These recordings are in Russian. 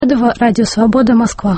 Радио «Свобода», Москва.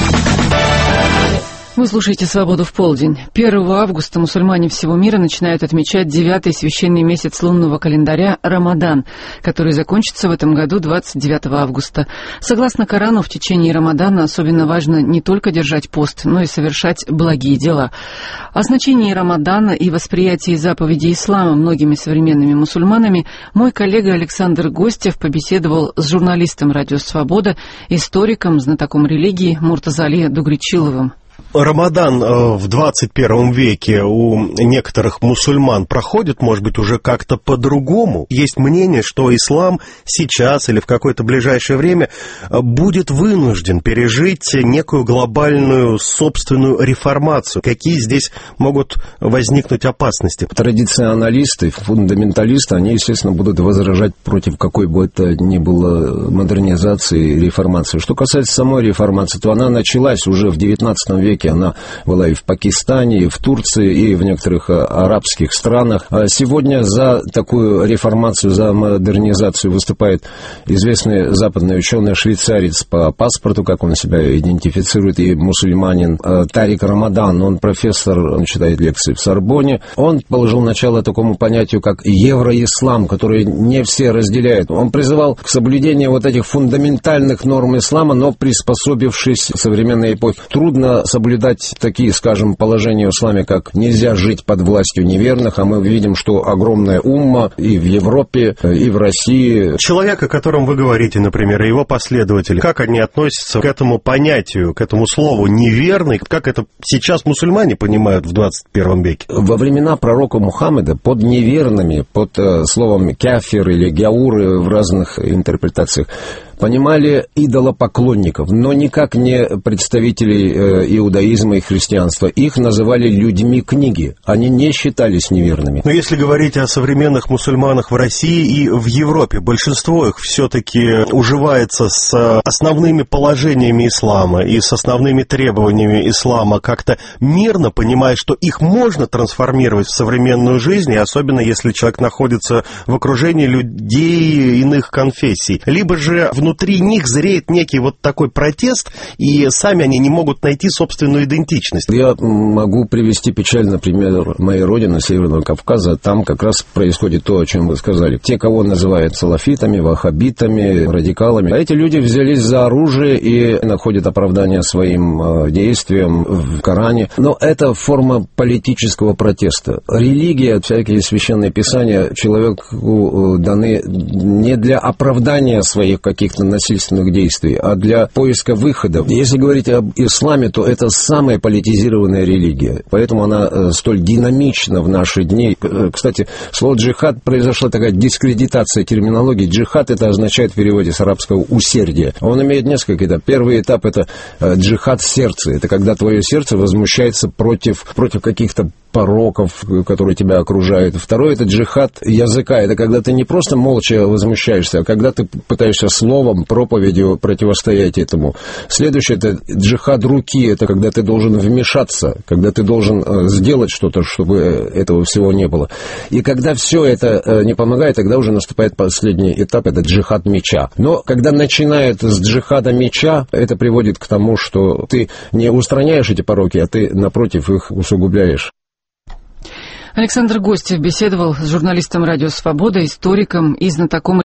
Вы слушаете «Свободу в полдень». 1 августа мусульмане всего мира начинают отмечать 9-й священный месяц лунного календаря Рамадан, который закончится в этом году 29 августа. Согласно Корану, в течение Рамадана особенно важно не только держать пост, но и совершать благие дела. О значении Рамадана и восприятии заповедей ислама многими современными мусульманами мой коллега Александр Гостев побеседовал с журналистом «Радио Свобода», историком, знатоком религии Муртазали Дугричиловым. Рамадан в 21 веке у некоторых мусульман проходит, может быть, уже как-то по-другому. Есть мнение, что ислам сейчас или в какое-то ближайшее время будет вынужден пережить некую глобальную собственную реформацию. Какие здесь могут возникнуть опасности? Традиционалисты, фундаменталисты, они, естественно, будут возражать против какой бы это ни было модернизации и реформации. Что касается самой реформации, то она началась уже в 19 веке. Она была и в Пакистане, и в Турции, и в некоторых арабских странах. А сегодня за такую реформацию, за модернизацию выступает известный западный ученый-швейцарец по паспорту, как он себя идентифицирует, и мусульманин Тарик Рамадан. Он профессор, он читает лекции в Сорбонне. Он положил начало такому понятию, как евроислам, который не все разделяют. Он призывал к соблюдению вот этих фундаментальных норм ислама, но приспособившись к современной эпохе. Трудно соблюдать такие, скажем, положения в исламе, как нельзя жить под властью неверных, а мы видим, что огромная умма и в Европе, и в России. Человек, о котором вы говорите, например, его последователи, как они относятся к этому понятию, к этому слову «неверный», как это сейчас мусульмане понимают в 21 веке? Во времена пророка Мухаммеда под неверными, под словом «кафир» или «гяур» в разных интерпретациях, понимали идолопоклонников, но никак не представителей иудаизма и христианства. Их называли людьми книги. Они не считались неверными. Но если говорить о современных мусульманах в России и в Европе, большинство их все-таки уживается с основными положениями ислама и с основными требованиями ислама как-то мирно, понимая, что их можно трансформировать в современную жизнь, и особенно если человек находится в окружении людей иных конфессий. Либо же внутри них зреет некий вот такой протест, и сами они не могут найти собственную идентичность. Я могу привести печальный пример моей родины, Северного Кавказа. Там как раз происходит то, о чем вы сказали. Те, кого называют салафитами, ваххабитами, радикалами, а эти люди взялись за оружие и находят оправдание своим действиям в Коране. Но это форма политического протеста. Религия, всякие священные писания человеку даны не для оправдания своих каких-то насильственных действий, а для поиска выхода. Если говорить об исламе, то это самая политизированная религия. Поэтому она столь динамична в наши дни. Кстати, слово «джихад» произошла такая дискредитация терминологии. Джихад — это означает в переводе с арабского «усердие». Он имеет несколько этапов. Первый этап — это джихад в сердце. Это когда твое сердце возмущается против каких-то пороков, которые тебя окружают. Второй — это джихад языка. Это когда ты не просто молча возмущаешься, а когда ты пытаешься словом, проповедью противостоять этому. Следующий — это джихад руки. Это когда ты должен вмешаться, когда ты должен сделать что-то, чтобы этого всего не было. И когда все это не помогает, тогда уже наступает последний этап — это джихад меча. Но когда начинают с джихада меча, это приводит к тому, что ты не устраняешь эти пороки, а ты, напротив, их усугубляешь. Александр Гостев беседовал с журналистом «Радио Свобода», историком и знатоком